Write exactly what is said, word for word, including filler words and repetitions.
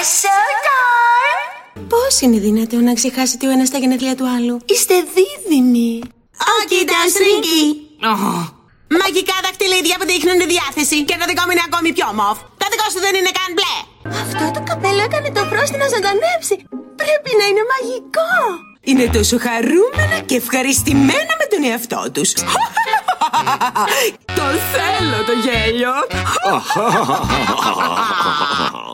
showtime! Πώς είναι δυνατόν να ξεχάσετε ο ένας τα γενέθλια του άλλου? Είστε δίδυμοι. Όχι, Ντανσρίγκι! Μαγικά δαχτυλίδια που δείχνουν τη διάθεση. Και το δικό μου είναι ακόμη πιο μοβ. Το δικό σου δεν είναι καν μπλε. Αυτό το καπέλο έκανε το Φρόστι να ζωντανέψει. Πρέπει να είναι μαγικό. Είναι τόσο χαρούμενα και ευχαριστημένα με τον εαυτό τους. Το θέλω το γέλιο.